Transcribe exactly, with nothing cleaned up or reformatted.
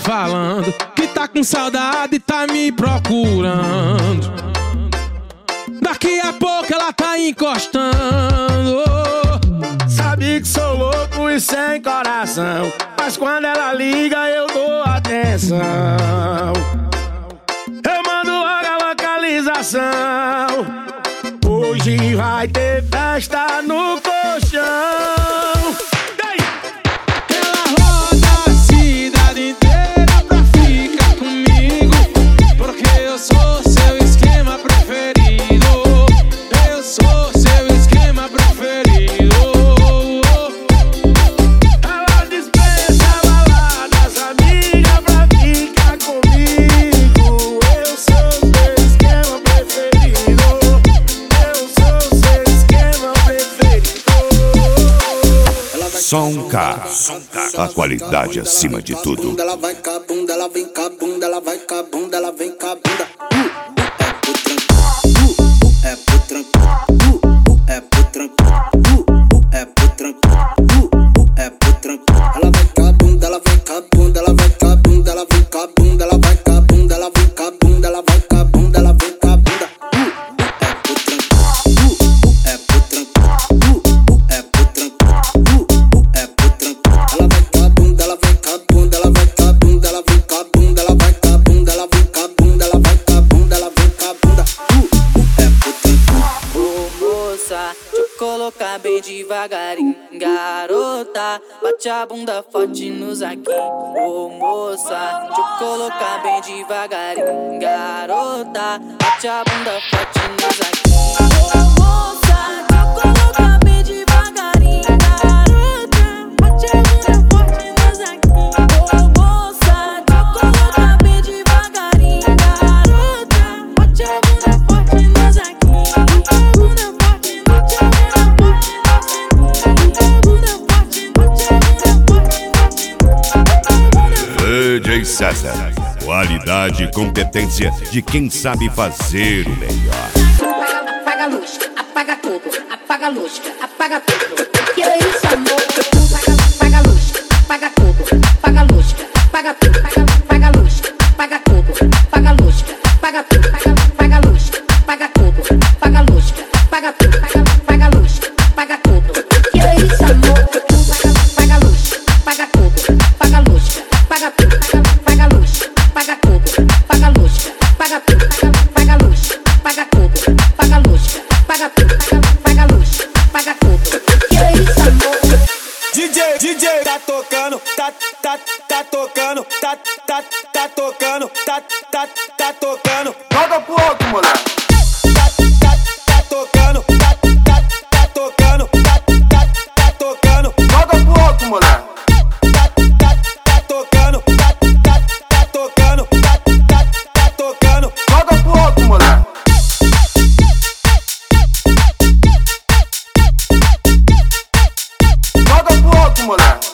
falando que tá com saudade e tá me procurando. Daqui a pouco ela tá encostando. Sabe que sou louco e sem coração, mas quando ela liga eu dou atenção. Eu mando logo a localização. Hoje vai ter festa no colchão. Ela roda a cidade inteira pra ficar comigo, porque eu sou seu esquema preferido. Eu sou seu esquema preferido. Ela dispensa baladas, amiga, pra ficar comigo. Eu sou seu esquema preferido. Eu sou seu esquema preferido. Som K, a qualidade acima de tudo. Ela vai com a bunda, ela vem com a bunda, ela vai com a bunda, ela vem com a bunda. É pro tranquilo, é pro tranquilo, é pro tranquilo, é pro tranquilo. Ela vai com a bunda, ela vem com a bunda, ela vai com a bunda, ela vem com a bunda, ela vai com a bunda, ela vem com a bunda, ela vai com a bunda, ela vem com a bunda. É pro tranquilo, é pro tranquilo, é pro tranquilo. Ela vai com a bunda, ela vem com a bunda, ela vai com a bunda, ela vem com a bunda, ela vai com a bunda, ela vem com a bunda, ela vai com a bunda, ela vem com a bunda. É pro tranquilo. Ô moça, deixa eu colocar bem devagarinho. Garota, bate a bunda forte nos aqui. Ô moça, deixa eu colocar bem devagarinho. Garota, bate a bunda forte nos aqui. Ô moça, deixa eu colocar bem devagarinho. Garota, bate a bunda forte nos aqui. Ô moça, deixa eu colocar bem devagarinho. Garota, bate a bunda forte nos aqui. Bate a bunda forte, bate a bunda forte, bate a bunda forte, bate a bunda forte. D J César, qualidade e competência de quem sabe fazer o melhor. Apaga a luz, apaga tudo, apaga a luz, apaga tudo. Que é isso, amor? Apaga, apaga a luz, apaga tudo, apaga a luz, apaga tudo, apaga a luz, apaga tudo, apaga a luz, apaga tudo, apaga a luz, apaga tudo, apaga a luz, apaga tudo, apaga a luz, apaga tudo. Que é isso, amor? Apaga a luz, apaga tudo, apaga a luz, apaga tudo, apaga a luz, apaga tudo, apaga a luz, apaga tudo, apaga a luz, apaga tudo, apaga a luz, apaga tudo, apaga a luz, apaga tudo. Que é isso, amor? D J, D J, tá tocando, tá, tá, tá tocando, tá, tá, tá tocando, tá, tá, tá tocando. Joga pro alto, moleque. Tá, tá, tá tocando, tá, tá, tá tocando, tá, tá, tá tocando. Joga pro alto, moleque. Tá, tá, tá tocando, tá, tá, tá tocando, tá, tá, tá tocando. Joga pro alto, moleque. Joga pro alto, moleque.